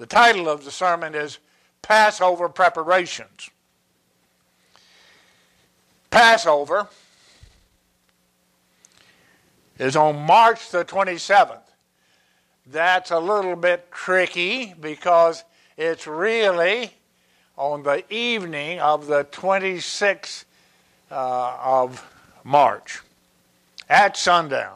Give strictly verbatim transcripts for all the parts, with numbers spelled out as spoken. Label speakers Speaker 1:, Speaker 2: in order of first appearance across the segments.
Speaker 1: The title of the sermon is Passover Preparations. Passover is on March the twenty-seventh. That's a little bit tricky because it's really on the evening of the twenty-sixth uh, of March at sundown.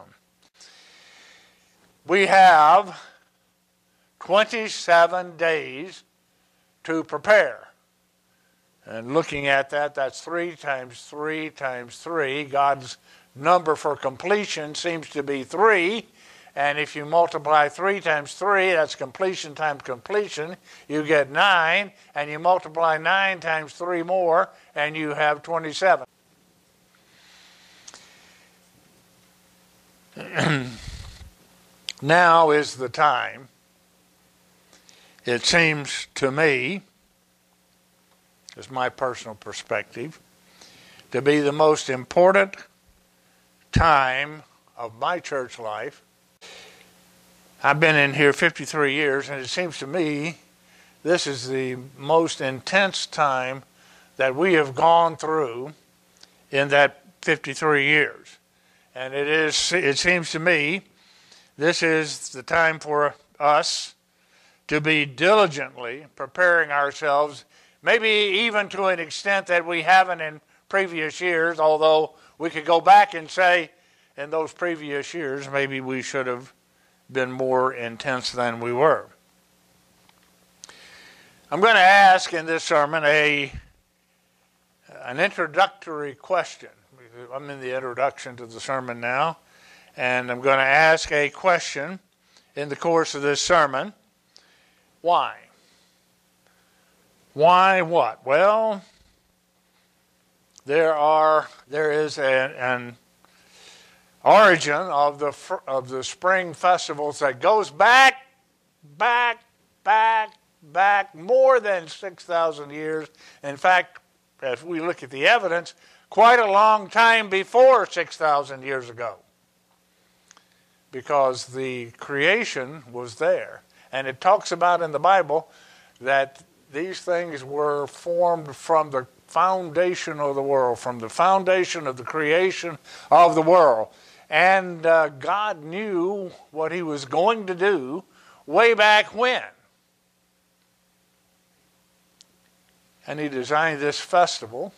Speaker 1: We have twenty-seven days to prepare. And looking at that, that's three times three times three. God's number for completion seems to be three. And if you multiply three times three, that's completion times completion, you get nine. And you multiply nine times three more, and you have twenty-seven. Now is the time, it seems to me, is my personal perspective, to be the most important time of my church life. I've been in here fifty-three years, and it seems to me this is the most intense time that we have gone through in that fifty-three years. And it is, it seems to me, this is the time for us to be diligently preparing ourselves, maybe even to an extent that we haven't in previous years, although we could go back and say in those previous years maybe we should have been more intense than we were. I'm going to ask in this sermon a an introductory question. I'm in the introduction to the sermon now, and I'm going to ask a question in the course of this sermon. Why? Why what? Well, there are there is a, an origin of the of the spring festivals that goes back, back, back, back more than six thousand years. In fact, if we look at the evidence, quite a long time before six thousand years ago, because the creation was there. And it talks about in the Bible that these things were formed from the foundation of the world, from the foundation of the creation of the world. And uh, God knew what he was going to do way back when. And he designed this festival.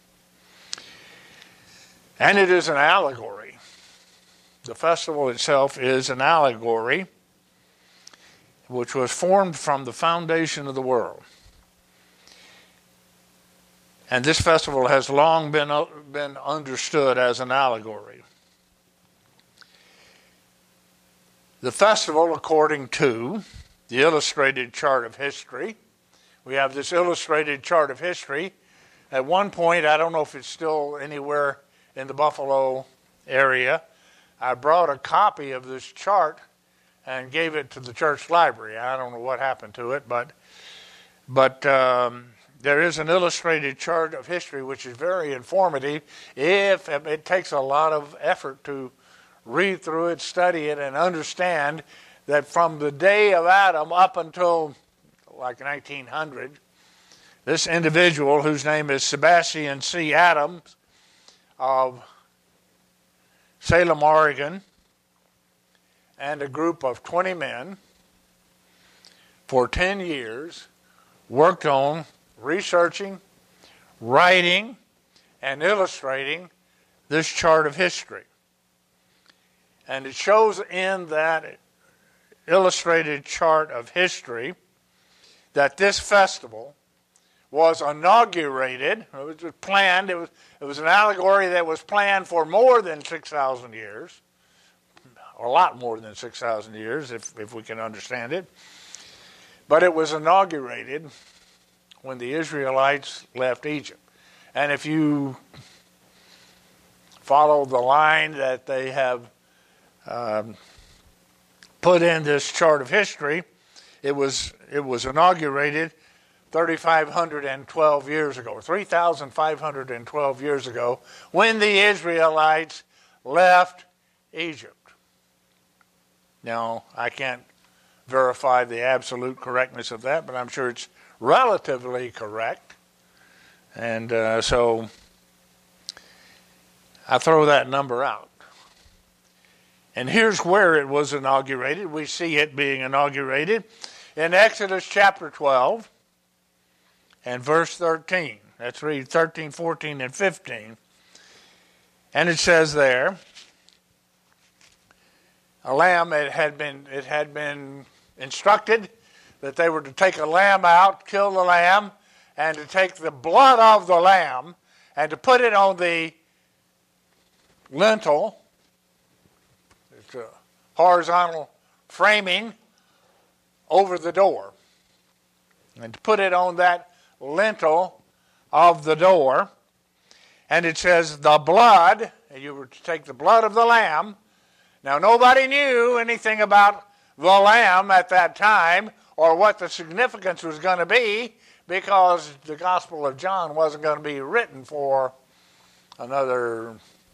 Speaker 1: And it is an allegory. The festival itself is an allegory which was formed from the foundation of the world. And this festival has long been, uh, been understood as an allegory. The festival, according to the illustrated chart of history, we have this illustrated chart of history. At one point, I don't know if it's still anywhere in the Buffalo area, I brought a copy of this chart and gave it to the church library. I don't know what happened to it, but but um, there is an illustrated chart of history which is very informative. If it takes a lot of effort to read through it, study it, and understand that from the day of Adam up until like nineteen hundred, this individual, whose name is Sebastian C. Adams of Salem, Oregon, and a group of twenty men for ten years worked on researching, writing, and illustrating this chart of history. And it shows in that illustrated chart of history that this festival was inaugurated, it was planned, it was, it was an allegory that was planned for more than six thousand years, or a lot more than six thousand years, if, if we can understand it. But it was inaugurated when the Israelites left Egypt. And if you follow the line that they have um, put in this chart of history, it was it was inaugurated three thousand five hundred twelve years ago, three thousand five hundred twelve years ago, when the Israelites left Egypt. Now, I can't verify the absolute correctness of that, but I'm sure it's relatively correct. And uh, so I throw that number out. And here's where it was inaugurated. We see it being inaugurated in Exodus chapter twelve and verse thirteen. Let's read thirteen, fourteen, and fifteen. And it says there, a lamb, it had been, it had been instructed that they were to take a lamb out, kill the lamb, and to take the blood of the lamb and to put it on the lintel. It's a horizontal framing over the door. And to put it on that lintel of the door. And it says the blood, and you were to take the blood of the lamb. Now nobody knew anything about the lamb at that time or what the significance was going to be, because the Gospel of John wasn't going to be written for another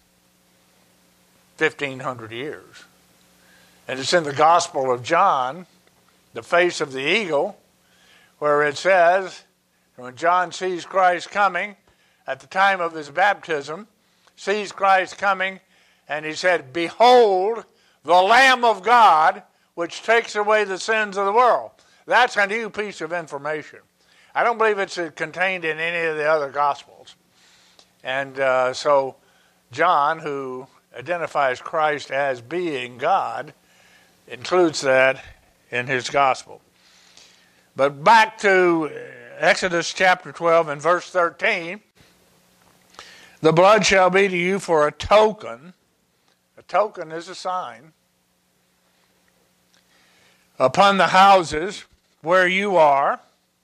Speaker 1: fifteen hundred years. And it's in the Gospel of John, the face of the eagle, where it says, when John sees Christ coming at the time of his baptism, sees Christ coming, and he said, "Behold, the Lamb of God, which takes away the sins of the world." That's a new piece of information. I don't believe it's contained in any of the other Gospels. And uh, so John, who identifies Christ as being God, includes that in his Gospel. But back to Exodus chapter twelve and verse thirteen. The blood shall be to you for a token. A token is a sign. Upon the houses where you are.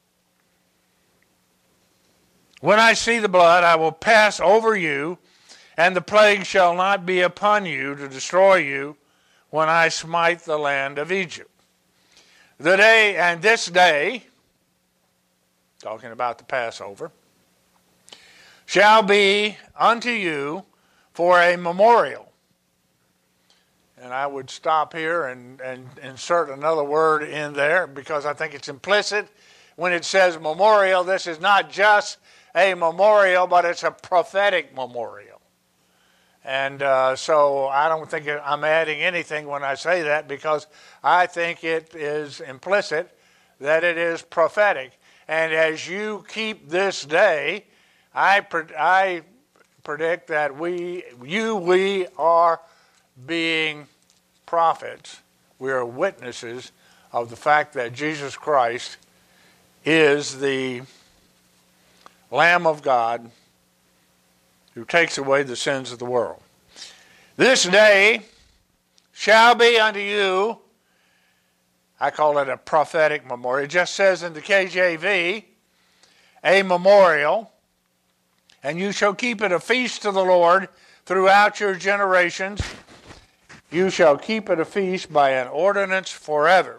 Speaker 1: When I see the blood, I will pass over you, and the plague shall not be upon you to destroy you when I smite the land of Egypt. The day, and this day, talking about the Passover, shall be unto you for a memorial. And I would stop here and, and insert another word in there, because I think it's implicit when it says memorial. This is not just a memorial, but it's a prophetic memorial. And uh, so I don't think I'm adding anything when I say that, because I think it is implicit that it is prophetic. And as you keep this day, I, pre- I predict that we, you, we are being prophets. We are witnesses of the fact that Jesus Christ is the Lamb of God who takes away the sins of the world. This day shall be unto you, I call it a prophetic memorial. It just says in the K J V, a memorial, and you shall keep it a feast to the Lord throughout your generations. You shall keep it a feast by an ordinance forever.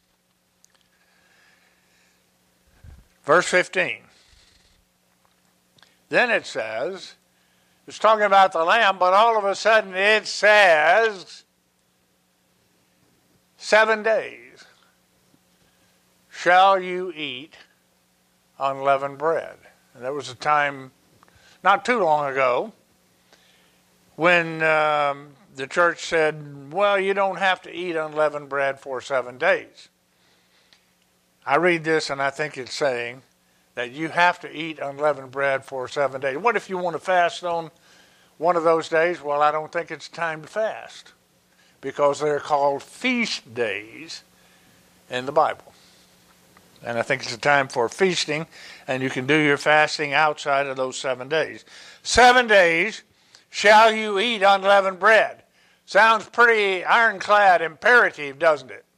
Speaker 1: Verse fifteen. Then it says, it's talking about the lamb, but all of a sudden it says, seven days shall you eat unleavened bread. And there was a time not too long ago when um, the church said, well, you don't have to eat unleavened bread for seven days. I read this and I think it's saying that you have to eat unleavened bread for seven days. What if you want to fast on one of those days? Well, I don't think it's time to fast, because they're called feast days in the Bible. And I think it's a time for feasting, and you can do your fasting outside of those seven days. Seven days shall you eat unleavened bread. Sounds pretty ironclad imperative, doesn't it?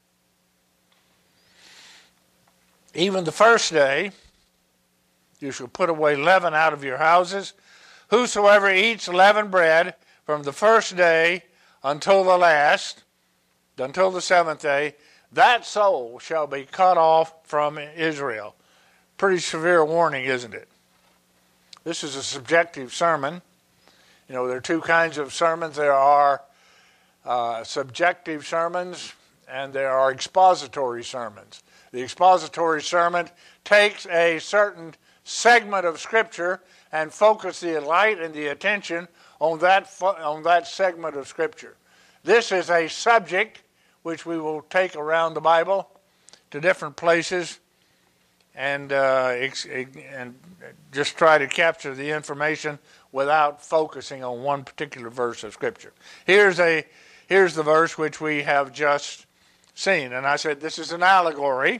Speaker 1: Even the first day, you shall put away leaven out of your houses. Whosoever eats leavened bread from the first day until the last, until the seventh day, that soul shall be cut off from Israel. Pretty severe warning, isn't it? This is a subjective sermon. You know, there are two kinds of sermons. There are uh, subjective sermons and there are expository sermons. The expository sermon takes a certain segment of Scripture and focuses the light and the attention on that, on that segment of Scripture. This is a subject which we will take around the Bible to different places and uh, ex- and just try to capture the information without focusing on one particular verse of Scripture. Here's a here's the verse which we have just seen, and I said this is an allegory,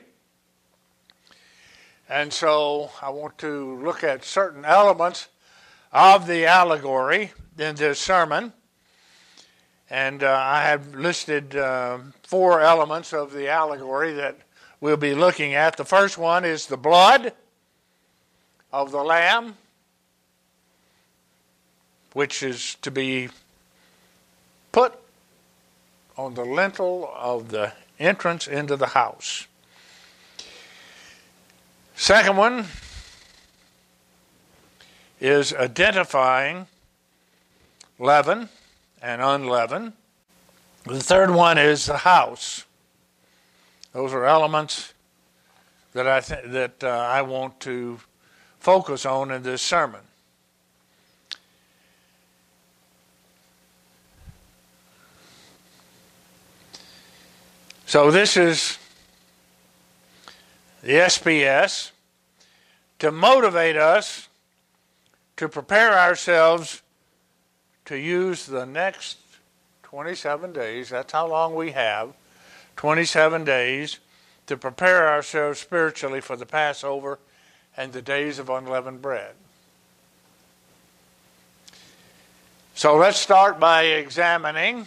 Speaker 1: and so I want to look at certain elements of the allegory in this sermon, and uh, I have listed uh, four elements of the allegory that we'll be looking at. The first one is the blood of the Lamb, which is to be put on the lintel of the entrance into the house. Second one is identifying leaven and unleavened. The third one is the house. Those are elements that I th- that uh, I want to focus on in this sermon. So this is the S P S to motivate us to prepare ourselves to use the next twenty-seven days. That's how long we have. twenty-seven days to prepare ourselves spiritually for the Passover and the days of unleavened bread. So let's start by examining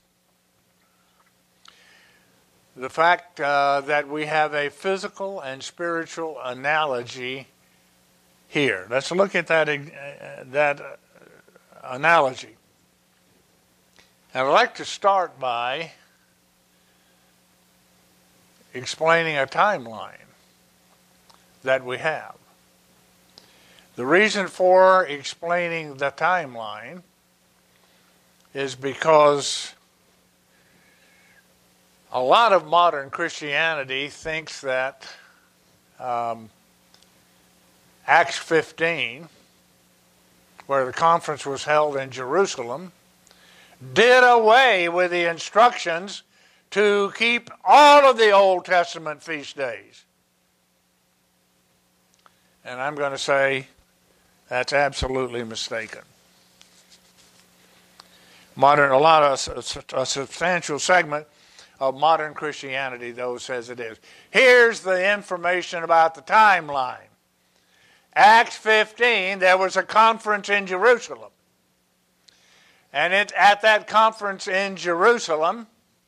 Speaker 1: the fact uh, that we have a physical and spiritual analogy here. Let's look at that, uh, that uh, analogy. And I'd like to start by explaining a timeline that we have. The reason for explaining the timeline is because a lot of modern Christianity thinks that um, Acts fifteen, where the conference was held in Jerusalem, did away with the instructions to keep all of the Old Testament feast days. And I'm going to say that's absolutely mistaken. Modern, a lot of a substantial segment of modern Christianity, though, says it is. Here's the information about the timeline. Acts fifteen, there was a conference in Jerusalem. And it, at that conference in Jerusalem,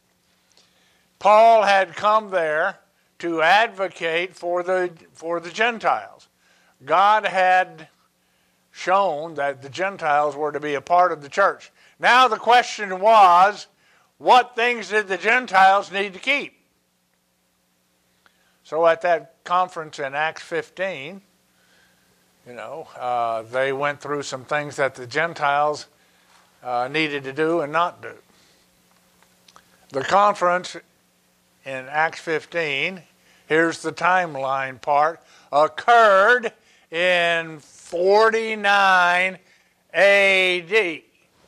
Speaker 1: Paul had come there to advocate for the for the Gentiles. God had shown that the Gentiles were to be a part of the church. Now the question was, what things did the Gentiles need to keep? So at that conference in Acts fifteen, you know, uh, they went through some things that the Gentiles uh, needed to do and not do. The conference in Acts fifteen, here's the timeline part, occurred in forty-nine A D.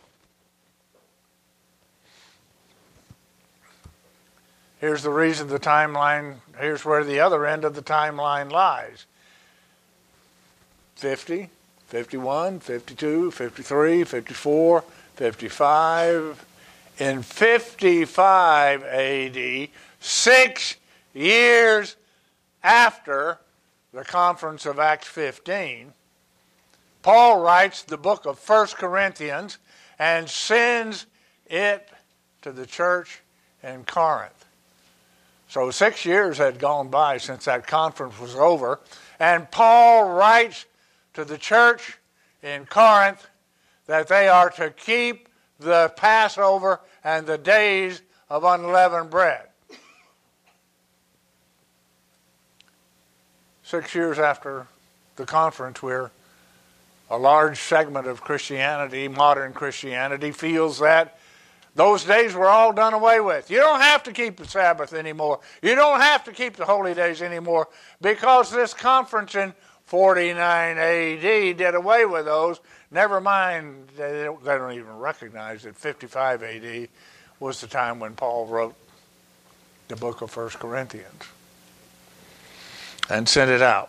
Speaker 1: Here's the reason the timeline, here's where the other end of the timeline lies. fifty, fifty-one, fifty-two, fifty-three, fifty-four, fifty-five. In fifty-five A D, six years after the conference of Acts fifteen, Paul writes the book of First Corinthians and sends it to the church in Corinth. So six years had gone by since that conference was over, and Paul writes to the church in Corinth that they are to keep the Passover and the days of unleavened bread. Six years after the conference, where a large segment of Christianity, modern Christianity, feels that Those days were all done away with. You don't have to keep the Sabbath anymore. You don't have to keep the holy days anymore, because this conference in forty-nine A D did away with those. Never mind, they don't, they don't even recognize that fifty-five A D was the time when Paul wrote the book of First Corinthians and sent it out.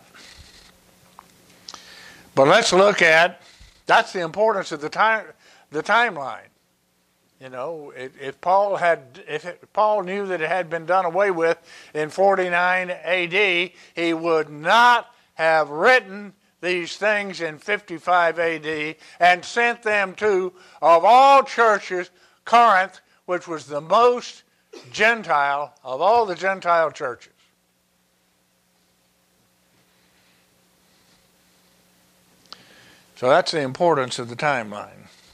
Speaker 1: But let's look at, that's the importance of the time, the timeline. You know, if, if Paul had, if it, Paul knew that it had been done away with in forty-nine A D, he would not have written these things in fifty-five A D and sent them to, of all churches, Corinth, which was the most Gentile of all the Gentile churches. So that's the importance of the timeline.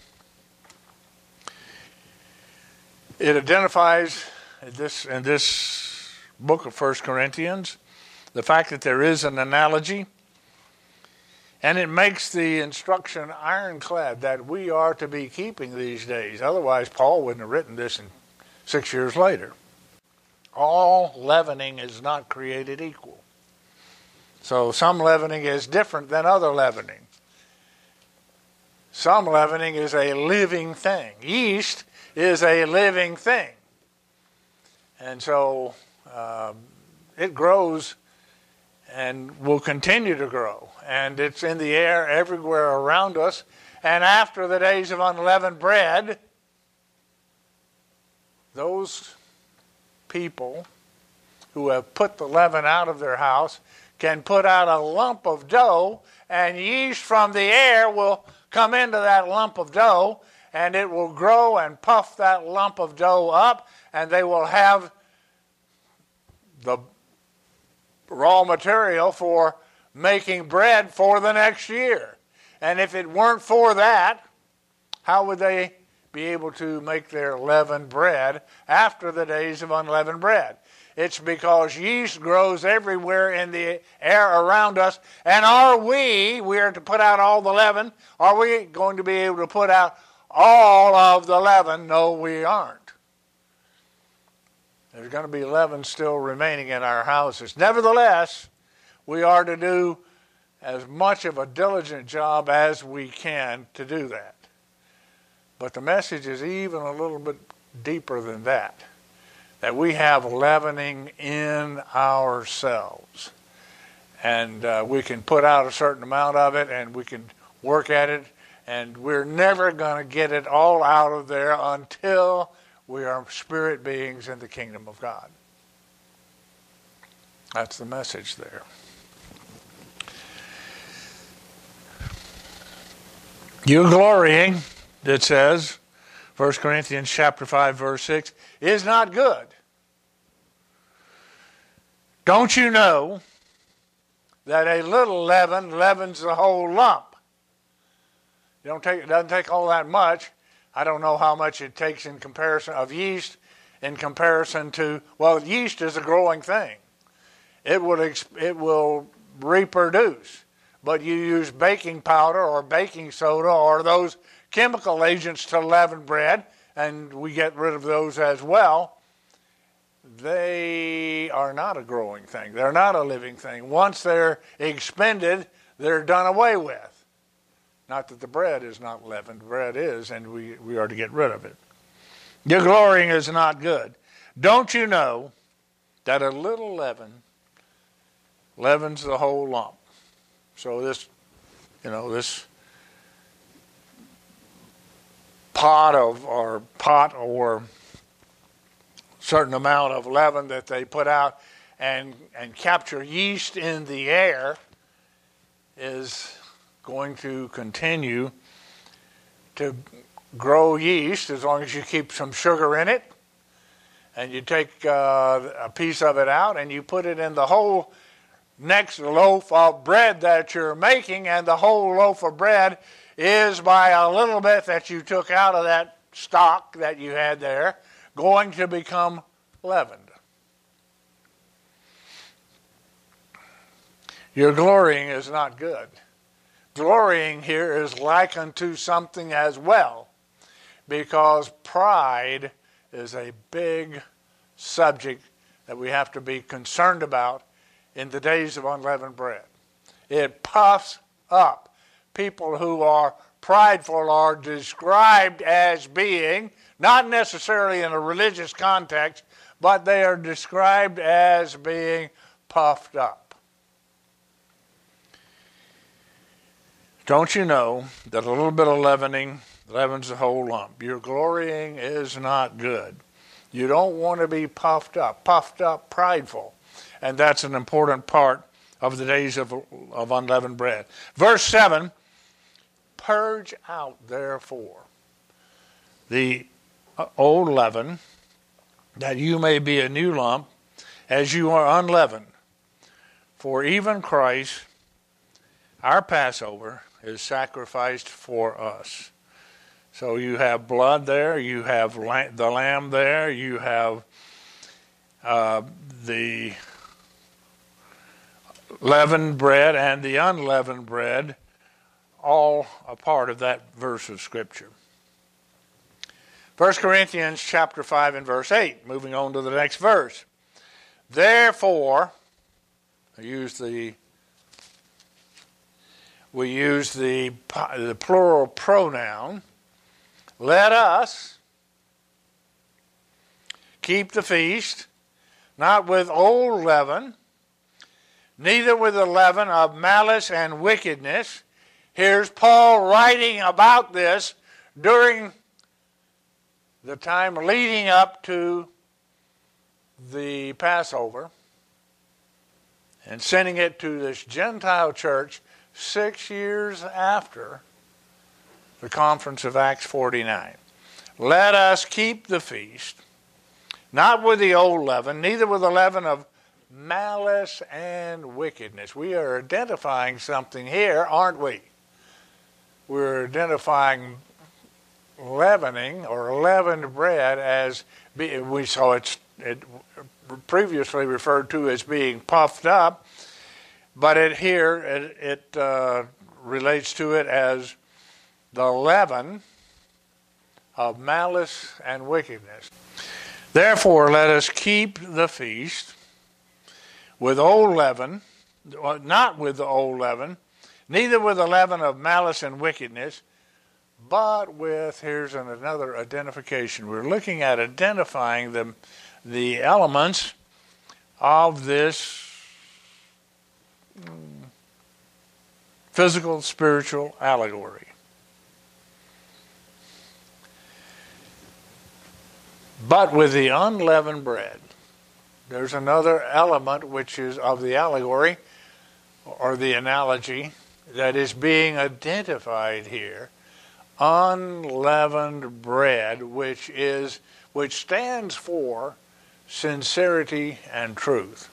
Speaker 1: It identifies this in this book of First Corinthians the fact that there is an analogy, and it makes the instruction ironclad that we are to be keeping these days. Otherwise, Paul wouldn't have written this in six years later. All leavening is not created equal. So some leavening is different than other leavening. Some leavening is a living thing. Yeast is a living thing. And so uh, it grows and will continue to grow. And it's in the air everywhere around us. And after the days of unleavened bread, those people who have put the leaven out of their house can put out a lump of dough, and yeast from the air will come into that lump of dough, and it will grow and puff that lump of dough up, and they will have the raw material for making bread for the next year. And if it weren't for that, how would they be able to make their leavened bread after the days of unleavened bread? It's because yeast grows everywhere in the air around us. And are we, we are to put out all the leaven, are we going to be able to put out all of the leaven? No, we aren't. There's going to be leaven still remaining in our houses. Nevertheless, we are to do as much of a diligent job as we can to do that. But the message is even a little bit deeper than that. That we have leavening in ourselves. And uh, we can put out a certain amount of it, and we can work at it, and we're never going to get it all out of there until we are spirit beings in the kingdom of God. That's the message there. You glorying, it says, First Corinthians chapter five, verse six, is not good. Don't you know that a little leaven leavens the whole lump? You don't take, it doesn't take all that much. I don't know how much it takes in comparison of yeast in comparison to, well, yeast is a growing thing. It will, it will reproduce. But you use baking powder or baking soda or those chemical agents to leaven bread, and we get rid of those as well. They are not a growing thing. They're not a living thing. Once they're expended, they're done away with. Not that the bread is not leavened. Bread is, and we, we are to get rid of it. Your glorying is not good. Don't you know that a little leaven leavens the whole lump? So this, you know, this pot of, or pot or certain amount of leaven that they put out and, and capture yeast in the air is going to continue to grow yeast as long as you keep some sugar in it, and you take uh, a piece of it out and you put it in the whole next loaf of bread that you're making, and the whole loaf of bread is by a little bit that you took out of that stock that you had there going to become leavened. Your glorying is not good. Glorying here is likened to something as well, because pride is a big subject that we have to be concerned about in the days of unleavened bread. It puffs up. People who are prideful are described as being, not necessarily in a religious context, but they are described as being puffed up. Don't you know that a little bit of leavening leavens the whole lump? Your glorying is not good. You don't want to be puffed up, puffed up, prideful. And that's an important part of the days of, of unleavened bread. Verse seven, purge out, therefore, the old leaven, that you may be a new lump, as you are unleavened. For even Christ, our Passover, is sacrificed for us. So you have blood there, you have the lamb there, you have uh, the leavened bread and the unleavened bread, all a part of that verse of Scripture. First Corinthians chapter five and verse eight, moving on to the next verse. Therefore, I use the we use the, the plural pronoun. Let us keep the feast, not with old leaven, neither with the leaven of malice and wickedness. Here's Paul writing about this during the time leading up to the Passover and sending it to this Gentile church six years after the conference of Acts forty-nine. Let us keep the feast, not with the old leaven, neither with the leaven of malice and wickedness. We are identifying something here, aren't we? We're identifying leavening or leavened bread as be, we saw it, it previously referred to as being puffed up, but it here it, it uh, relates to it as the leaven of malice and wickedness. Therefore, let us keep the feast with old leaven, not with the old leaven, neither with the leaven of malice and wickedness, but with, here's an, another identification. We're looking at identifying the, the elements of this physical, spiritual allegory. But with the unleavened bread, there's another element which is of the allegory or the analogy that is being identified here. Unleavened bread, which is which stands for sincerity and truth.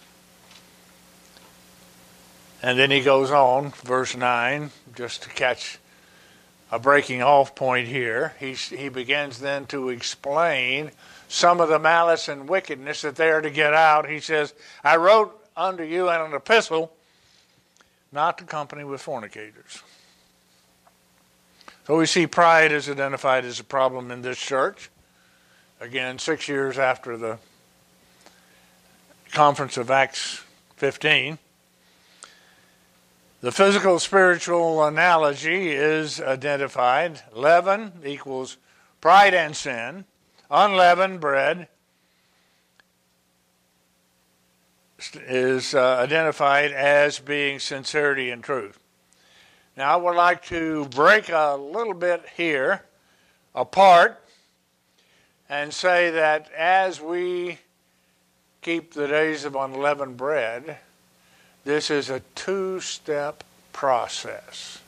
Speaker 1: And then he goes on, verse nine, just to catch a breaking off point here. He, he begins then to explain some of the malice and wickedness that they are to get out. He says, I wrote unto you an epistle not to company with fornicators. So we see pride is identified as a problem in this church. Again, six years after the conference of Acts fifteen. The physical spiritual analogy is identified. Leaven equals pride and sin. Unleavened bread is uh, identified as being sincerity and truth. Now, I would like to break a little bit here apart and say that as we keep the days of unleavened bread, this is a two-step process.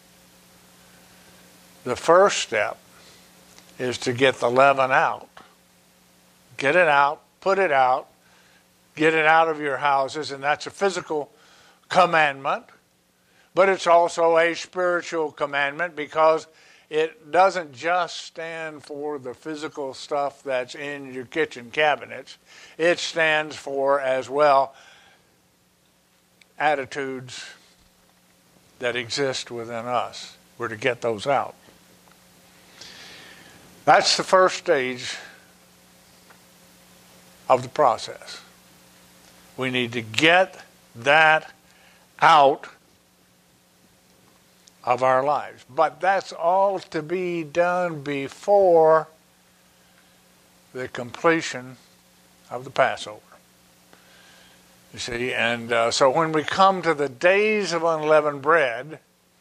Speaker 1: The first step is to get the leaven out. Get it out, put it out, get it out of your houses, and that's a physical commandment, but it's also a spiritual commandment because it doesn't just stand for the physical stuff that's in your kitchen cabinets. It stands for, as well, attitudes that exist within us. We're to get those out. That's the first stage of the process. We need to get that out of our lives. But that's all to be done before the completion of the Passover. You see, and uh, so when we come to the days of unleavened bread,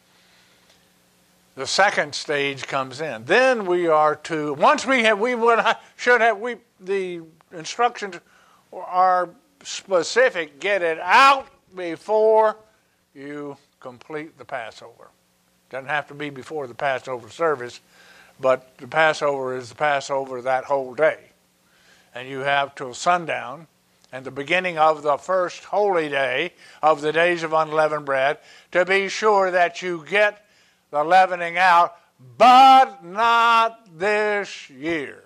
Speaker 1: the second stage comes in. Then we are to, once we have, we would should have, we the instructions are specific. Get it out before you complete the Passover. Doesn't have to be before the Passover service, but the Passover is the Passover that whole day. And you have till sundown and the beginning of the first holy day of the days of unleavened bread to be sure that you get the leavening out, but not this year.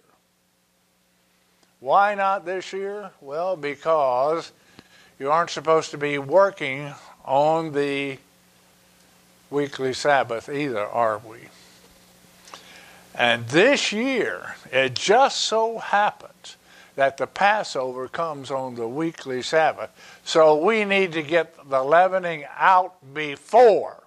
Speaker 1: Why not this year? Well, because you aren't supposed to be working on the weekly Sabbath either, are we? And this year, it just so happens that the Passover comes on the weekly Sabbath. So we need to get the leavening out before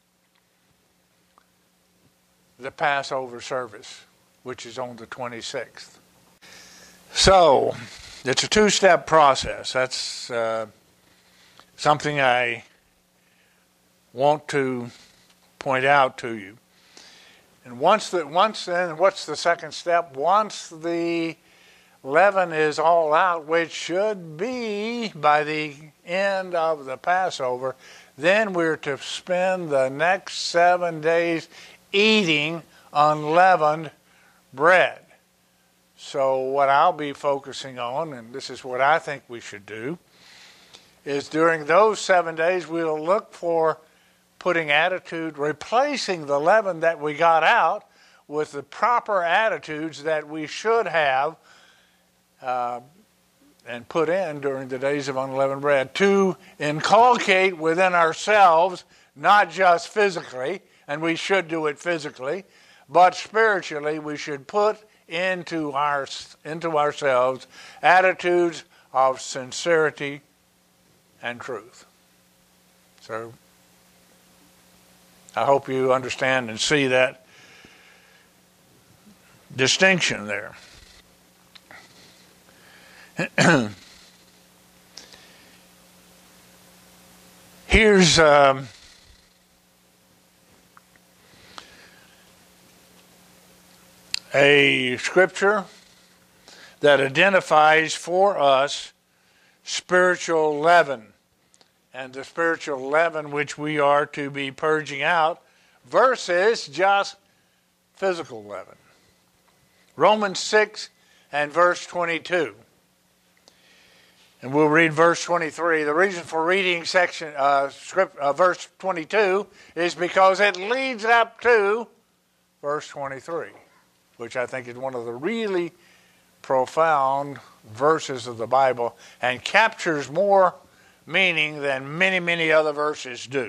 Speaker 1: the Passover service, which is on the twenty-sixth. So it's a two-step process. That's uh, something I want to point out to you. And once the once then, what's the second step? Once the leaven is all out, which should be by the end of the Passover, then we're to spend the next seven days eating unleavened bread. So what I'll be focusing on, and this is what I think we should do, is during those seven days we'll look for putting attitude, replacing the leaven that we got out with the proper attitudes that we should have uh, and put in during the days of unleavened bread to inculcate within ourselves, not just physically, and we should do it physically, but spiritually we should put into our into ourselves attitudes of sincerity and truth. So I hope you understand and see that distinction there. Here's um, a scripture that identifies for us spiritual leaven, and the spiritual leaven which we are to be purging out versus just physical leaven. Romans six and verse twenty-two. And we'll read verse twenty-three. The reason for reading section uh, script, uh, verse twenty-two is because it leads up to verse twenty-three, which I think is one of the really profound verses of the Bible and captures more meaning than many, many other verses do.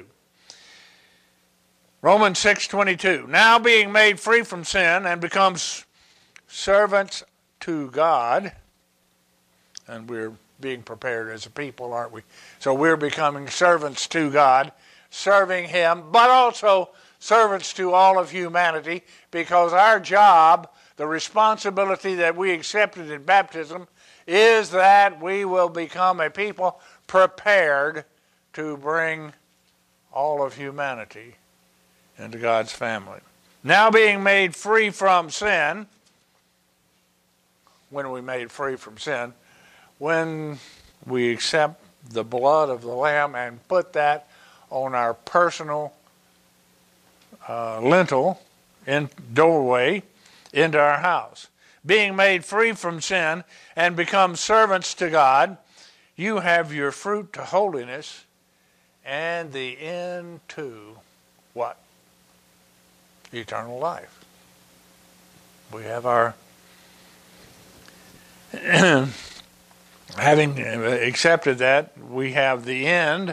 Speaker 1: Romans six twenty-two. Now being made free from sin and becomes servants to God, and we're being prepared as a people, aren't we? So we're becoming servants to God, serving Him, but also servants to all of humanity, because our job, the responsibility that we accepted in baptism, is that we will become a people prepared to bring all of humanity into God's family. Now being made free from sin, when are we made free from sin? When we accept the blood of the Lamb and put that on our personal uh, lintel, in doorway, into our house. Being made free from sin and become servants to God, you have your fruit to holiness and the end to what? Eternal life. We have our having accepted that, we have the end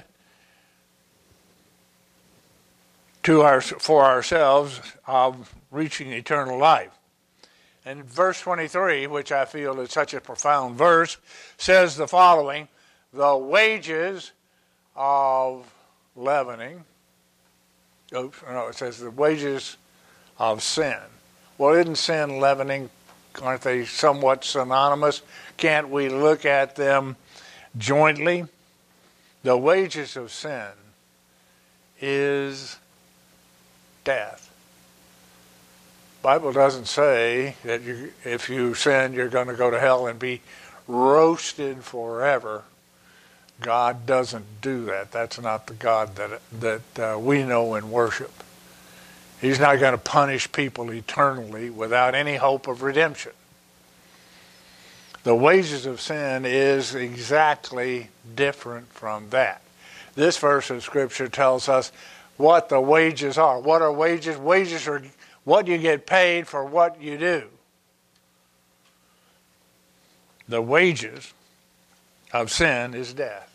Speaker 1: to our for ourselves of reaching eternal life. And verse twenty-three, which I feel is such a profound verse, says the following: the wages of leavening, oops, no, it says the wages of sin. Well, isn't sin leavening? Aren't they somewhat synonymous? Can't we look at them jointly? The wages of sin is death. The Bible doesn't say that you, if you sin, you're going to go to hell and be roasted forever. God doesn't do that. That's not the God that that uh, we know and worship. He's not going to punish people eternally without any hope of redemption. The wages of sin is exactly different from that. This verse of Scripture tells us what the wages are. What are wages? Wages are what you get paid for what you do. The wages of sin is death.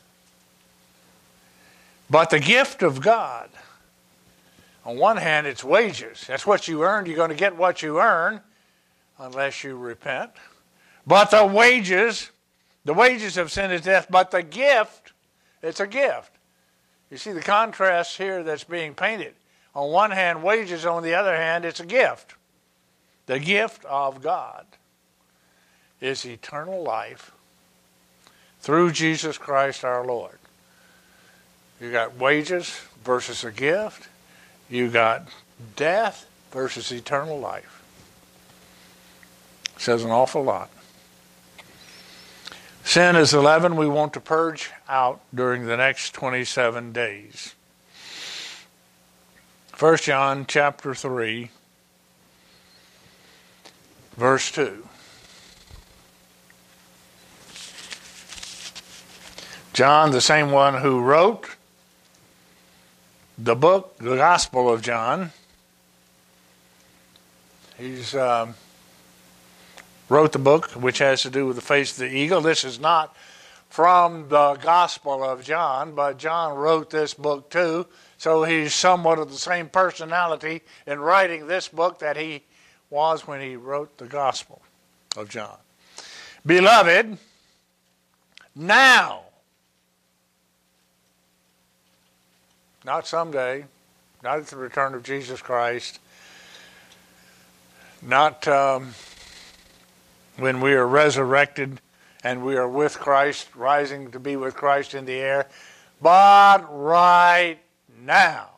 Speaker 1: But the gift of God, on one hand, it's wages. That's what you earn. You're going to get what you earn unless you repent. But the wages, the wages of sin is death, but the gift, it's a gift. You see the contrast here that's being painted. On one hand, wages. On the other hand, it's a gift. The gift of God is eternal life through Jesus Christ our Lord. You got wages versus a gift. You got death versus eternal life. It says an awful lot. Sin is the leaven we want to purge out during the next twenty-seven days. First John chapter three, verse two. John, the same one who wrote the book, the Gospel of John, he's um, wrote the book which has to do with the face of the eagle. This is not from the Gospel of John, but John wrote this book too, so he's somewhat of the same personality in writing this book that he was when he wrote the Gospel of John. Beloved, now, not someday, not at the return of Jesus Christ, not um, when we are resurrected and we are with Christ, rising to be with Christ in the air, but right now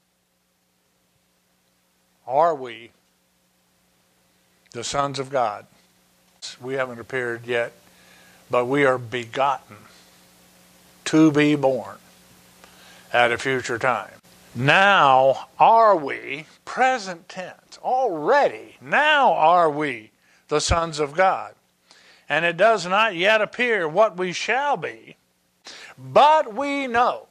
Speaker 1: are we the sons of God. We haven't appeared yet, but we are begotten to be born at a future time. Now are we, present tense, already, now are we the sons of God. And it does not yet appear what we shall be, but we know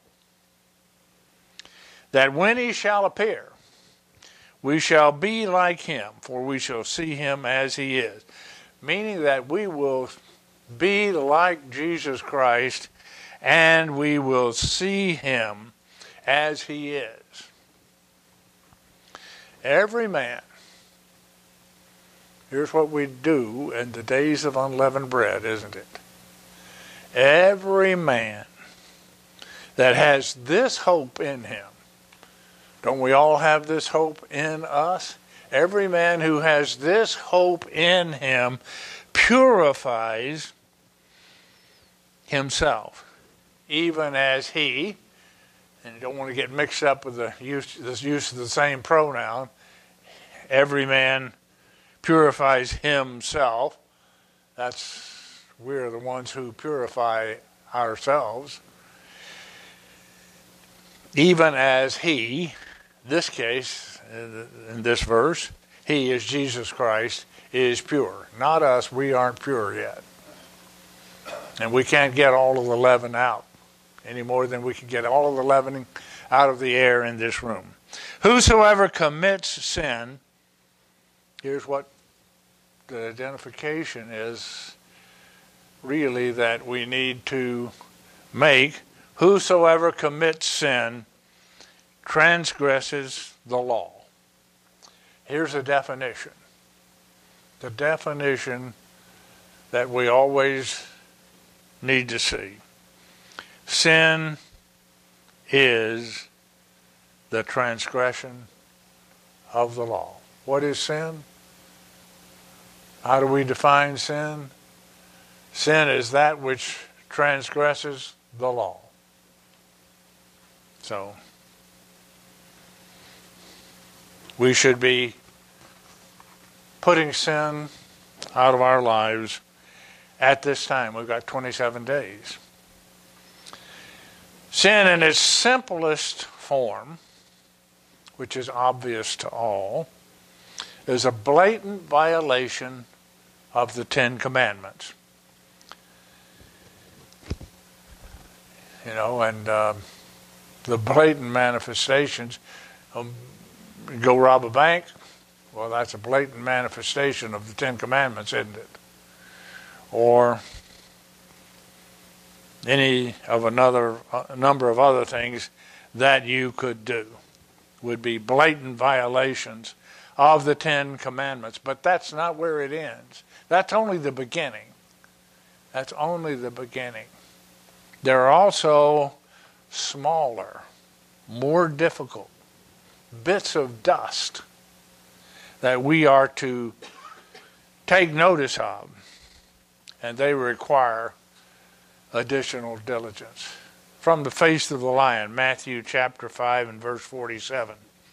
Speaker 1: that when he shall appear, we shall be like him, for we shall see him as he is. Meaning that we will be like Jesus Christ, and we will see him as he is. Every man, here's what we do in the days of unleavened bread, isn't it? Every man that has this hope in him, don't we all have this hope in us? Every man who has this hope in him purifies himself, even as he, and you don't want to get mixed up with the use, the use of the same pronoun, every man purifies himself. That's, we're the ones who purify ourselves. Even as he, this case, in this verse, he is Jesus Christ, is pure. Not us, we aren't pure yet. And we can't get all of the leaven out any more than we can get all of the leavening out of the air in this room. Whosoever commits sin, here's what the identification is really that we need to make. Whosoever commits sin transgresses the law. Here's a definition. the definition that we always need to see. Sin is the transgression of the law. What is sin? How do we define sin? Sin is that which transgresses the law. So, we should be putting sin out of our lives at this time. We've got twenty-seven days. Sin in its simplest form, which is obvious to all, is a blatant violation of the Ten Commandments. You know, and uh, the blatant manifestations, um, go rob a bank, well, that's a blatant manifestation of the Ten Commandments, isn't it? Or any of another a number of other things that you could do would be blatant violations of the Ten Commandments. But that's not where it ends. That's only the beginning. That's only the beginning. There are also smaller, more difficult bits of dust that we are to take notice of, and they require additional diligence. From the face of the lion, Matthew chapter five and verse forty-seven.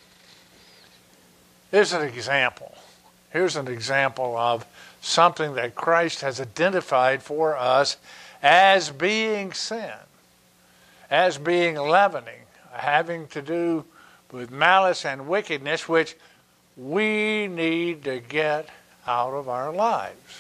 Speaker 1: Here's an example. Here's an example of something that Christ has identified for us as being sin, as being leavening, having to do with malice and wickedness, which we need to get out of our lives.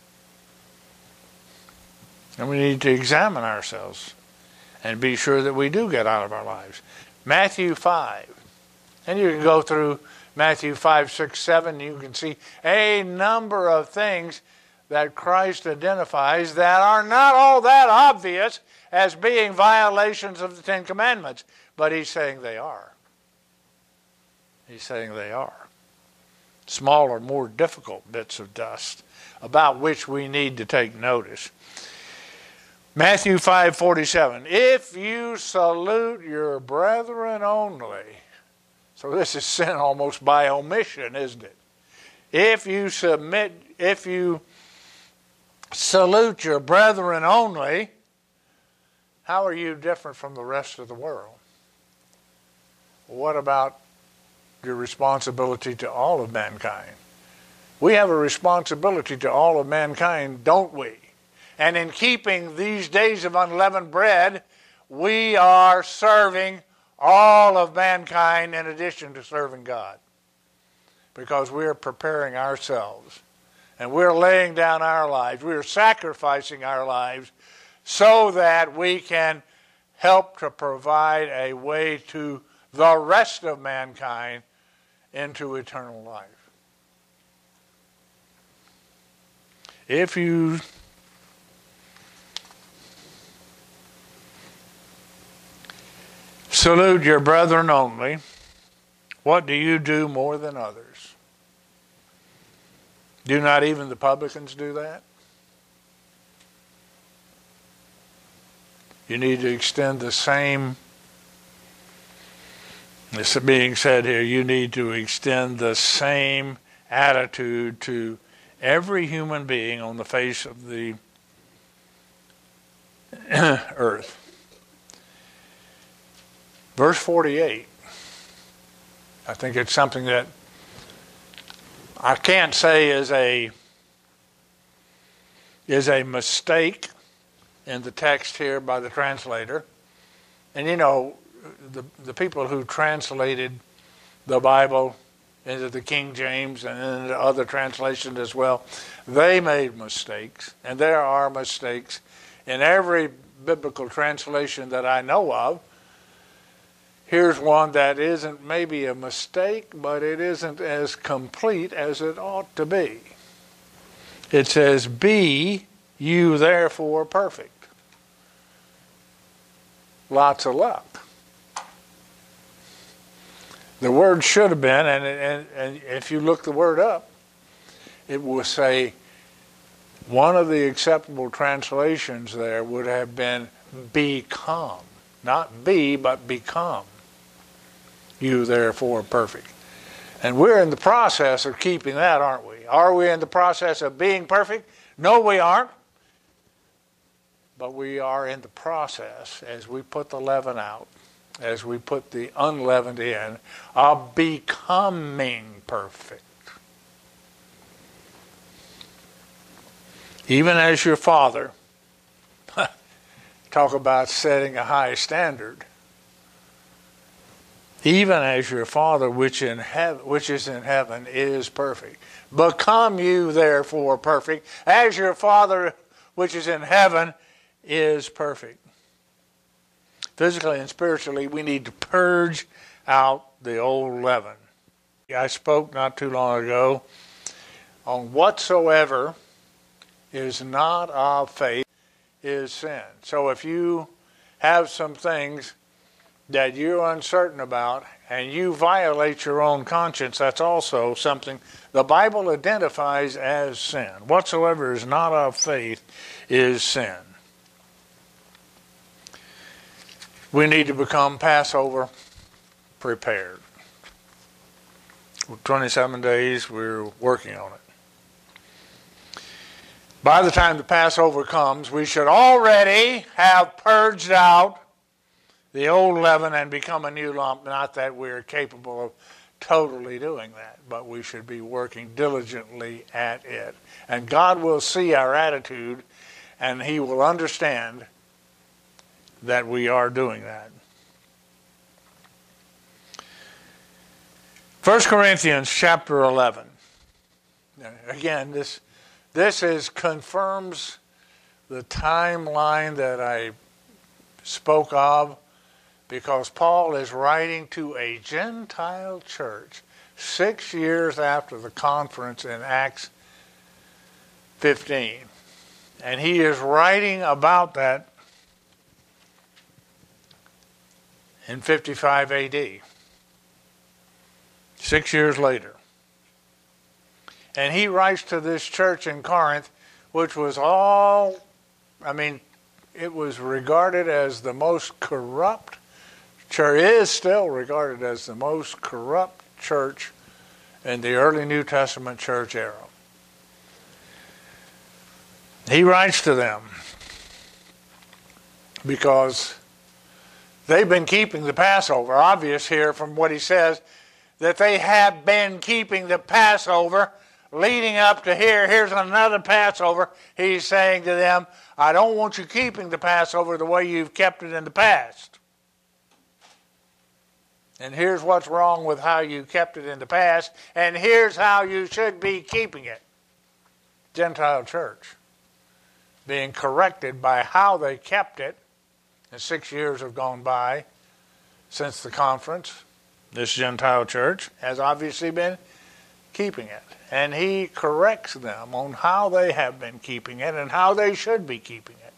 Speaker 1: And we need to examine ourselves and be sure that we do get out of our lives. Matthew five. And you can go through Matthew five, six, seven. You can see a number of things that Christ identifies that are not all that obvious as being violations of the Ten Commandments. But he's saying they are. He's saying they are. Smaller, more difficult bits of dust about which we need to take notice. Matthew five forty-seven. If you salute your brethren only. So this is sin almost by omission, isn't it? If you submit, if you salute your brethren only, how are you different from the rest of the world? What about your responsibility to all of mankind? We have a responsibility to all of mankind, don't we? And in keeping these days of unleavened bread, we are serving all of mankind in addition to serving God. Because we're preparing ourselves. And we're laying down our lives. We're sacrificing our lives so that we can help to provide a way to the rest of mankind into eternal life. If you salute your brethren only, what do you do more than others? Do not even the publicans do that? You need to extend the same, this is being said here, you need to extend the same attitude to every human being on the face of the earth. Verse forty-eight, I think it's something that I can't say is a is a mistake in the text here by the translator. And you know, the the people who translated the Bible into the King James and into other translations as well, they made mistakes, and there are mistakes in every biblical translation that I know of. Here's one that isn't maybe a mistake, but it isn't as complete as it ought to be. It says, "Be you therefore perfect." Lots of luck. The word should have been, and, and, and if you look the word up, it will say, one of the acceptable translations there would have been become. Not be, but become. You therefore perfect. And we're in the process of keeping that, aren't we? Are we in the process of being perfect? No, we aren't. But we are in the process, as we put the leaven out, as we put the unleavened in, of becoming perfect. Even as your Father, talk about setting a high standard. Even as your Father which in heaven, which is in heaven is perfect. Become you therefore perfect, as your Father which is in heaven is perfect. Physically and spiritually, we need to purge out the old leaven. I spoke not too long ago on whatsoever is not of faith is sin. So if you have some things that you're uncertain about and you violate your own conscience, that's also something the Bible identifies as sin. Whatsoever is not of faith is sin. We need to become Passover prepared. twenty-seven days, we're working on it. By the time the Passover comes, we should already have purged out the old leaven and become a new lump. Not that we're capable of totally doing that, but we should be working diligently at it. And God will see our attitude, and He will understand that we are doing that. First Corinthians chapter eleven. Again, this this is confirms the timeline that I spoke of, because Paul is writing to a Gentile church six years after the conference in Acts fifteen. And he is writing about that in fifty-five A D, six years later. And he writes to this church in Corinth, which was all, I mean, it was regarded as the most corrupt church, is still regarded as the most corrupt church in the early New Testament church era. He writes to them because they've been keeping the Passover. Obvious here from what he says that they have been keeping the Passover leading up to here. Here's another Passover. He's saying to them, I don't want you keeping the Passover the way you've kept it in the past. And here's what's wrong with how you kept it in the past, and here's how you should be keeping it. Gentile church being corrected by how they kept it. And six years have gone by since the conference. This Gentile church has obviously been keeping it. And he corrects them on how they have been keeping it and how they should be keeping it.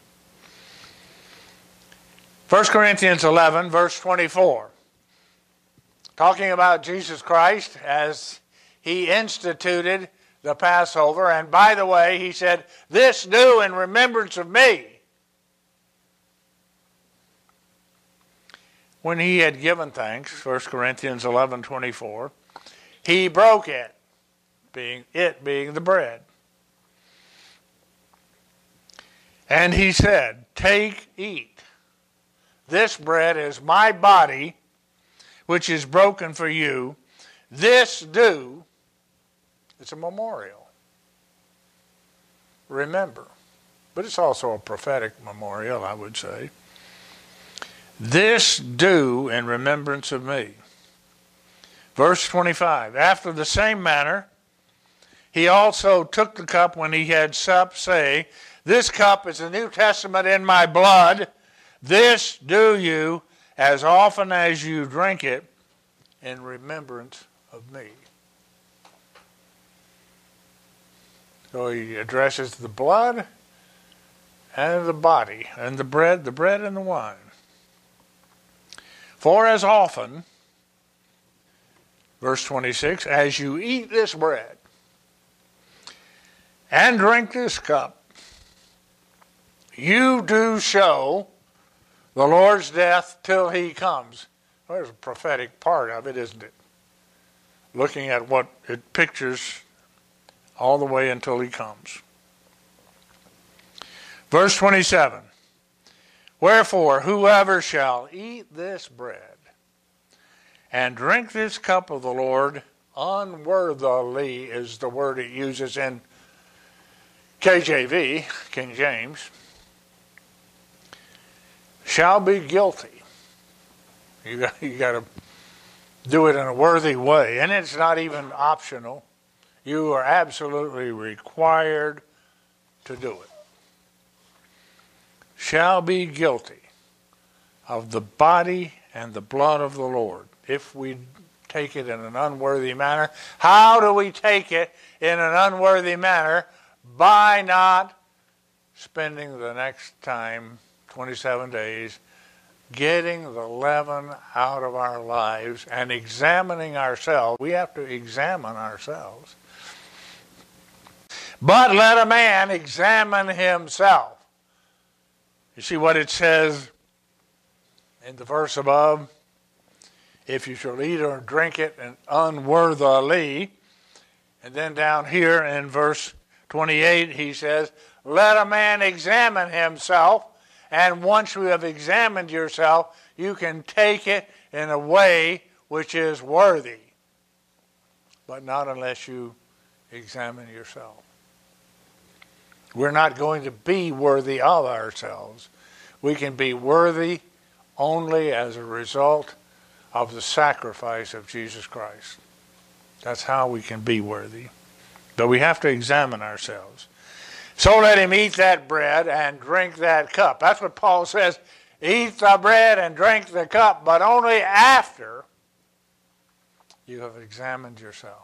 Speaker 1: First Corinthians eleven, verse twenty-four. Talking about Jesus Christ as he instituted the Passover. And by the way, he said, this do in remembrance of me. When he had given thanks, First Corinthians eleven twenty-four, he broke it, being it being the bread. And he said, take, eat. This bread is my body, which is broken for you. This do, it's a memorial. Remember. But it's also a prophetic memorial, I would say. This do in remembrance of me. Verse twenty-five. After the same manner, he also took the cup when he had supped, saying, this cup is the New Testament in my blood. This do you as often as you drink it in remembrance of me. So he addresses the blood and the body and the bread, the bread and the wine. For as often, verse twenty-six, as you eat this bread and drink this cup, you do show the Lord's death till he comes. Well, there's a prophetic part of it, isn't it? Looking at what it pictures all the way until he comes. Verse twenty-seven. Wherefore, whoever shall eat this bread and drink this cup of the Lord unworthily, is the word it uses in K J V, King James, shall be guilty. You got, you got to do it in a worthy way. And it's not even optional. You are absolutely required to do it. Shall be guilty of the body and the blood of the Lord, if we take it in an unworthy manner. How do we take it in an unworthy manner? By not spending the next time, twenty-seven days, getting the leaven out of our lives and examining ourselves. We have to examine ourselves. But let a man examine himself. You see what it says in the verse above? If you shall eat or drink it unworthily. And then down here in verse twenty-eight, he says, let a man examine himself. And once you have examined yourself, you can take it in a way which is worthy. But not unless you examine yourself. We're not going to be worthy of ourselves. We can be worthy only as a result of the sacrifice of Jesus Christ. That's how we can be worthy. But we have to examine ourselves. So let him eat that bread and drink that cup. That's what Paul says. Eat the bread and drink the cup, but only after you have examined yourself.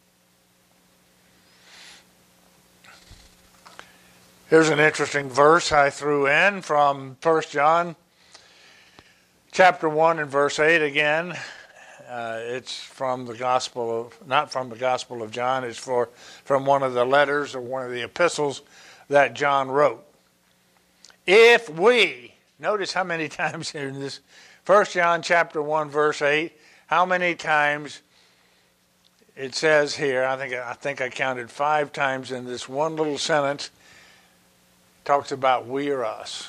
Speaker 1: Here's an interesting verse I threw in from First John chapter one and verse eight again. Uh, it's from the Gospel of, not from the Gospel of John, it's for, from one of the letters or one of the epistles that John wrote. If we, notice how many times here in this First John chapter one verse eight, how many times it says here, I think I think I counted five times in this one little sentence, talks about we or us.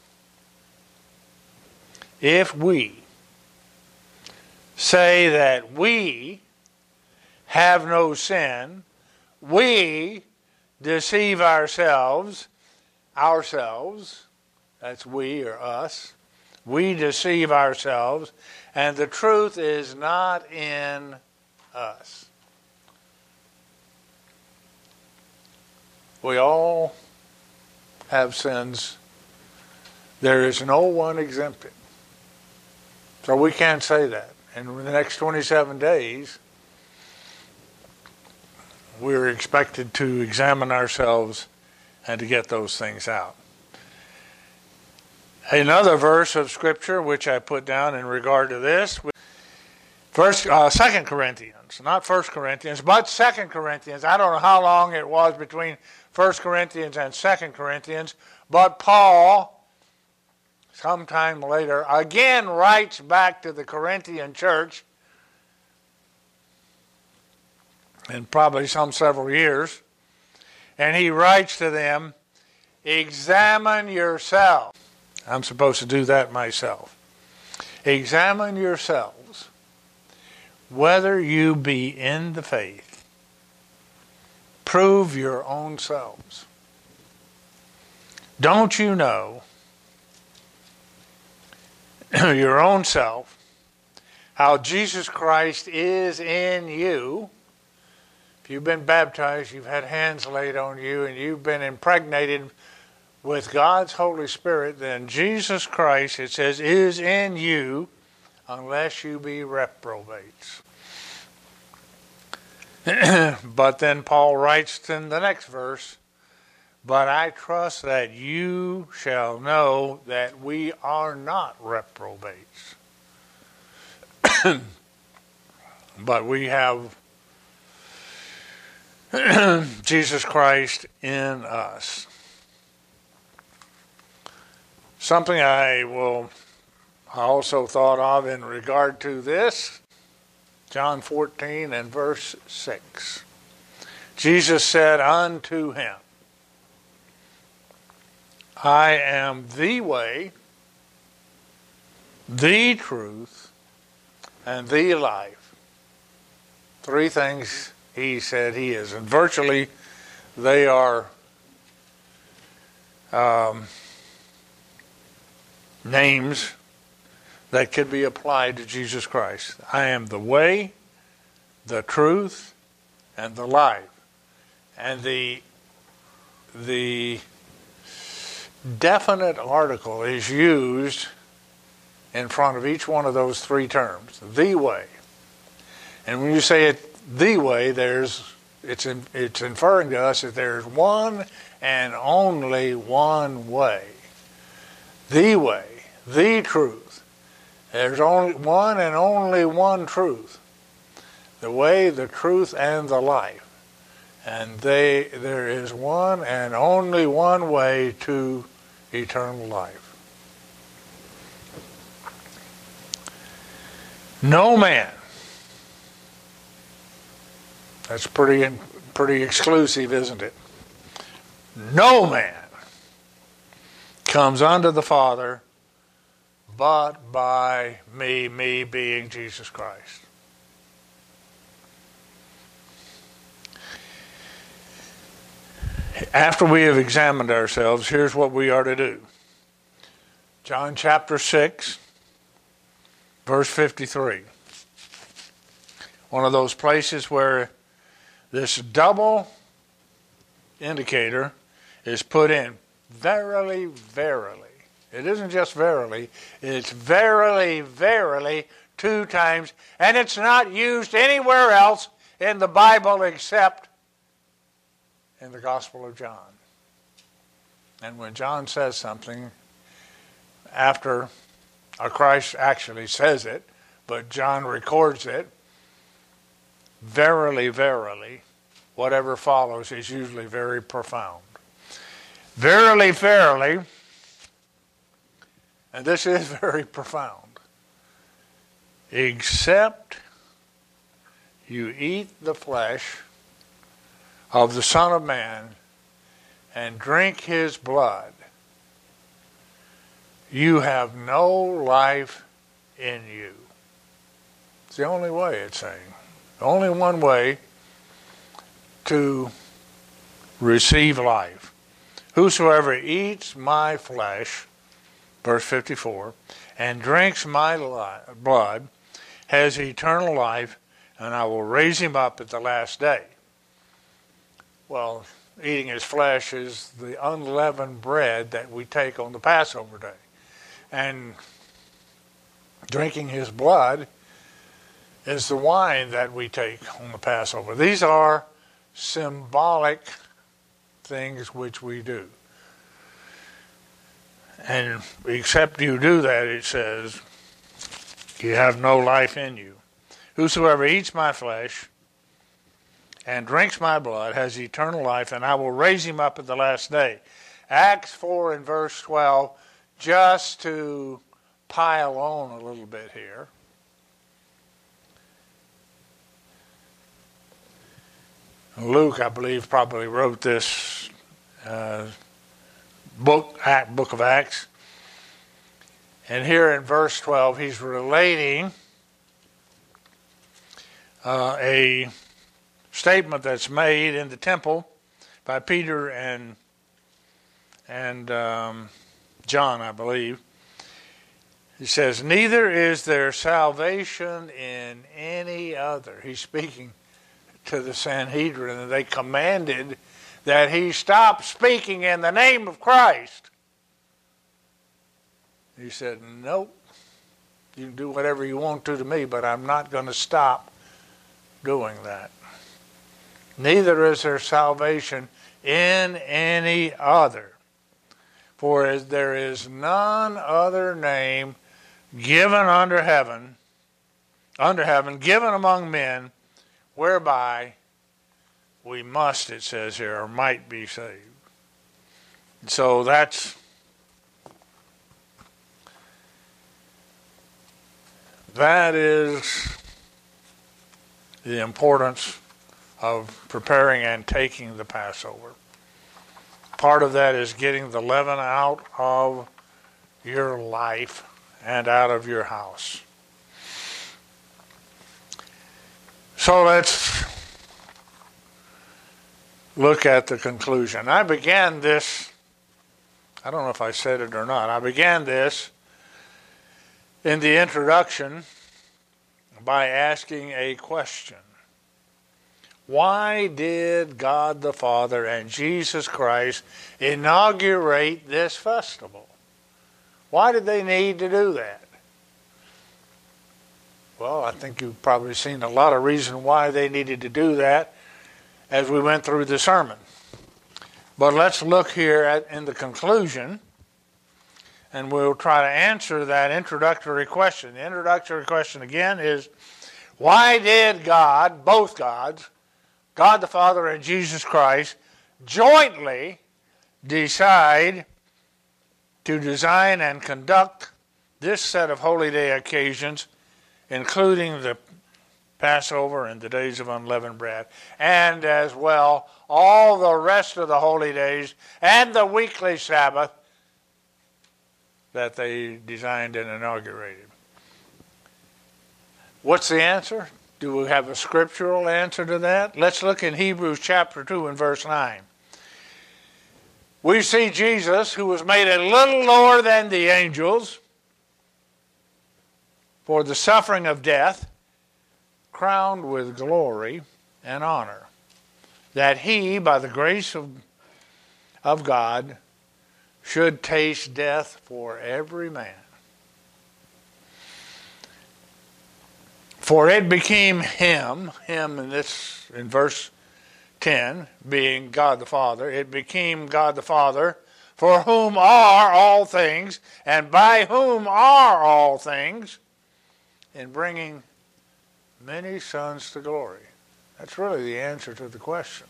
Speaker 1: If we say that we have no sin, we deceive ourselves, ourselves, that's we or us, we deceive ourselves, and the truth is not in us. We all have sins. There is no one exempted. So we can't say that. And in the next twenty-seven days, we're expected to examine ourselves and to get those things out. Another verse of Scripture which I put down in regard to this, First, uh, Second Corinthians, not First Corinthians, but Second Corinthians. I don't know how long it was between First Corinthians and Second Corinthians, but Paul, sometime later, again writes back to the Corinthian church, in probably some several years, and he writes to them, examine yourself. I'm supposed to do that myself. Examine yourselves, whether you be in the faith. Prove your own selves. Don't you know your own self, how Jesus Christ is in you? If you've been baptized, you've had hands laid on you, and you've been impregnated with God's Holy Spirit, then Jesus Christ, it says, is in you, unless you be reprobates. But then Paul writes in the next verse, but I trust that you shall know that we are not reprobates. But we have Jesus Christ in us. Something I will I also thought of in regard to this, John fourteen and verse six. Jesus said unto him, I am the way, the truth, and the life. Three things he said he is. And virtually they are um, names that could be applied to Jesus Christ. I am the way, the truth, and the life. And the the definite article is used in front of each one of those three terms. The way. And when you say it the way, there's it's in, it's inferring to us that there's one and only one way. The way, the truth. There's only one and only one truth. The way, the truth, and the life. And they there is one and only one way to eternal life. No man. That's pretty pretty exclusive, isn't it? No man comes unto the Father but by me, me being Jesus Christ. After we have examined ourselves, here's what we are to do. John chapter six, verse fifty-three. One of those places where this double indicator is put in. Verily, verily. It isn't just verily. It's verily, verily two times. And it's not used anywhere else in the Bible except in the Gospel of John. And when John says something, after or Christ actually says it, but John records it, verily, verily, whatever follows is usually very profound. Verily, verily, and this is very profound, except you eat the flesh of the Son of Man and drink his blood, you have no life in you. It's the only way, it's saying. Only one way to receive life. Whosoever eats my flesh, verse fifty-four, and drinks my li- blood has eternal life, and I will raise him up at the last day. Well, eating his flesh is the unleavened bread that we take on the Passover day. And drinking his blood is the wine that we take on the Passover. These are symbolic things which we do. And except you do that, it says, you have no life in you. Whosoever eats my flesh and drinks my blood has eternal life, and I will raise him up at the last day. Acts four and verse twelve, just to pile on a little bit here. Luke, I believe, probably wrote this uh, book, Act, Book of Acts. And here in verse twelve, he's relating uh, a statement that's made in the temple by Peter and and um, John, I believe. He says, neither is there salvation in any other. He's speaking to the Sanhedrin, and they commanded that he stop speaking in the name of Christ. He said, nope, you can do whatever you want to to me, but I'm not going to stop doing that. Neither is there salvation in any other, for as there is none other name given under heaven, under heaven, given among men, whereby we must, it says here, or might be saved. So that's that is the importance of preparing and taking the Passover. Part of that is getting the leaven out of your life and out of your house. So let's look at the conclusion. I began this, I don't know if I said it or not, I began this in the introduction by asking a question. Why did God the Father and Jesus Christ inaugurate this festival? Why did they need to do that? Well, I think you've probably seen a lot of reason why they needed to do that as we went through the sermon. But let's look here at in the conclusion, and we'll try to answer that introductory question. The introductory question again is, why did God, both gods, God the Father and Jesus Christ, jointly decide to design and conduct this set of holy day occasions, including the Passover and the days of unleavened bread, and as well all the rest of the holy days and the weekly Sabbath that they designed and inaugurated? What's the answer? Do we have a scriptural answer to that? Let's look in Hebrews chapter two and verse nine. We see Jesus, who was made a little lower than the angels for the suffering of death, crowned with glory and honor, that he, by the grace of, of God, should taste death for every man. For it became him, him in this in verse ten, being God the Father, it became God the Father, for whom are all things, and by whom are all things, in bringing many sons to glory. That's really the answer to the question.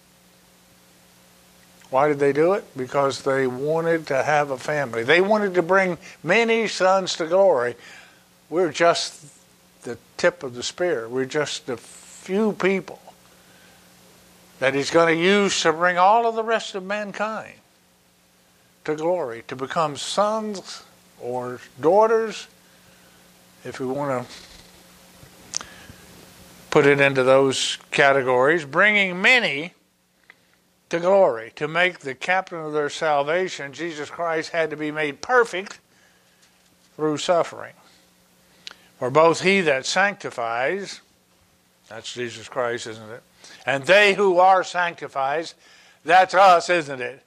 Speaker 1: Why did they do it? Because they wanted to have a family. They wanted to bring many sons to glory. We're just the tip of the spear. We're just a few people that he's going to use to bring all of the rest of mankind to glory, to become sons or daughters, if we want to put it into those categories, bringing many to glory. To make the captain of their salvation, Jesus Christ had to be made perfect through suffering. For both he that sanctifies, that's Jesus Christ, isn't it? And they who are sanctified, that's us, isn't it?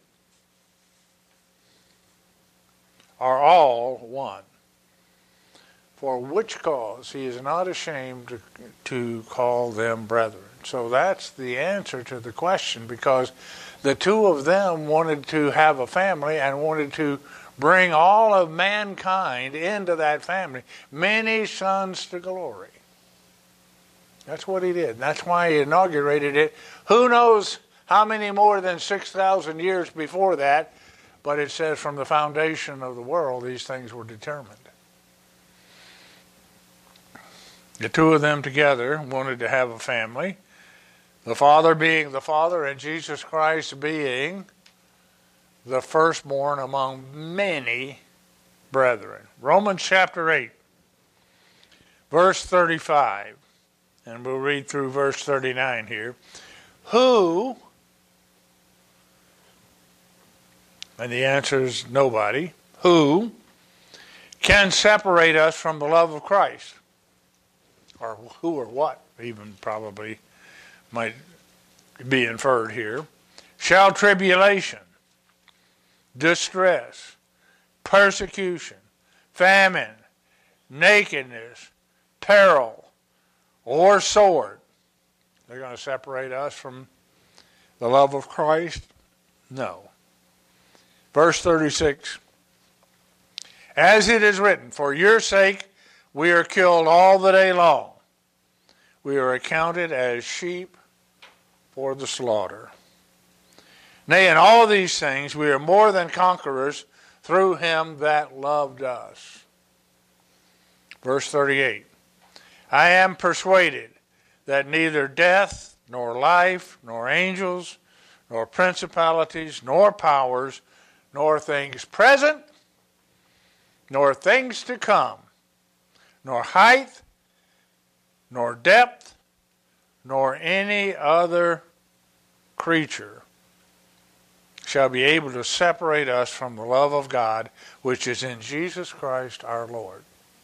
Speaker 1: Are all one. For which cause he is not ashamed to, to call them brethren. So that's the answer to the question, because the two of them wanted to have a family and wanted to bring all of mankind into that family. Many sons to glory. That's what he did. That's why he inaugurated it. Who knows how many more than six thousand years before that, but it says from the foundation of the world these things were determined. The two of them together wanted to have a family. The Father being the Father and Jesus Christ being the firstborn among many brethren. Romans chapter eight, verse thirty-five. And we'll read through verse thirty-nine here. Who, and the answer is nobody, who can separate us from the love of Christ? Or who or what, even probably might be inferred here. Shall tribulation, distress, persecution, famine, nakedness, peril, or sword, they're going to separate us from the love of Christ? No. Verse thirty-six. As it is written, for your sake we are killed all the day long. We are accounted as sheep for the slaughter. Nay, in all these things we are more than conquerors through him that loved us. Verse thirty-eight. I am persuaded that neither death, nor life, nor angels, nor principalities, nor powers, nor things present, nor things to come, nor height, nor depth, nor any other creature shall be able to separate us from the love of God, which is in Jesus Christ our Lord.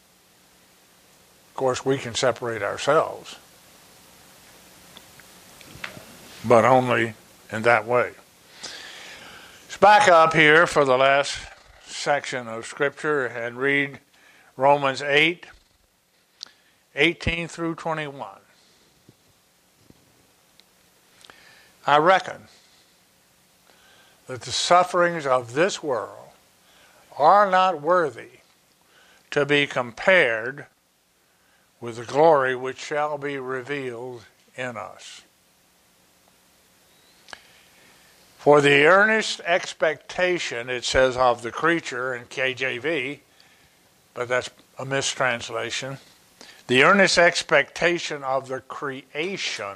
Speaker 1: Of course, we can separate ourselves, but only in that way. Let's back up here for the last section of Scripture and read Romans eight, eighteen through twenty-one. I reckon that the sufferings of this world are not worthy to be compared with the glory which shall be revealed in us. For the earnest expectation, it says, of the creature in K J V, but that's a mistranslation. The earnest expectation of the creation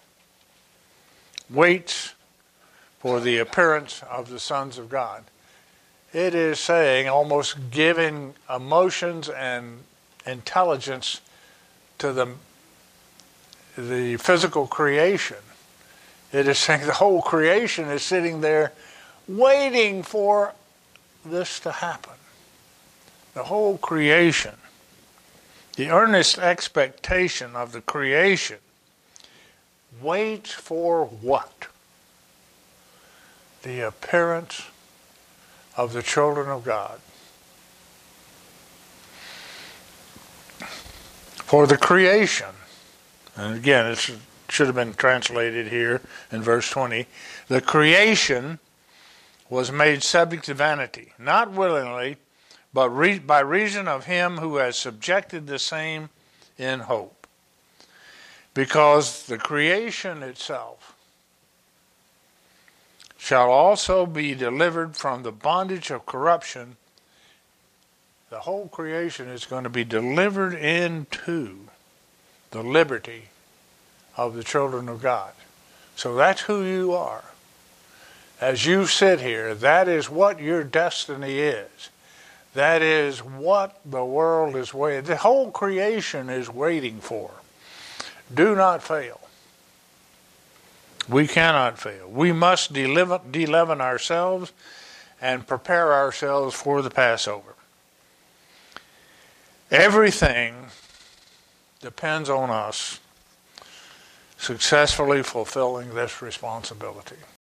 Speaker 1: waits for the appearance of the sons of God. It is saying, almost giving emotions and intelligence to the, the physical creation. It is saying the whole creation is sitting there waiting for this to happen. The whole creation. The earnest expectation of the creation waits for what? The appearance of the children of God. For the creation, and again, it should have been translated here in verse twenty, the creation was made subject to vanity, not willingly, but re- by reason of him who has subjected the same in hope. Because the creation itself shall also be delivered from the bondage of corruption. The whole creation is going to be delivered into the liberty of the children of God. So that's who you are. As you sit here, that is what your destiny is. That is what the world is waiting. The whole creation is waiting for. Do not fail. We cannot fail. We must de-leaven ourselves and prepare ourselves for the Passover. Everything depends on us successfully fulfilling this responsibility.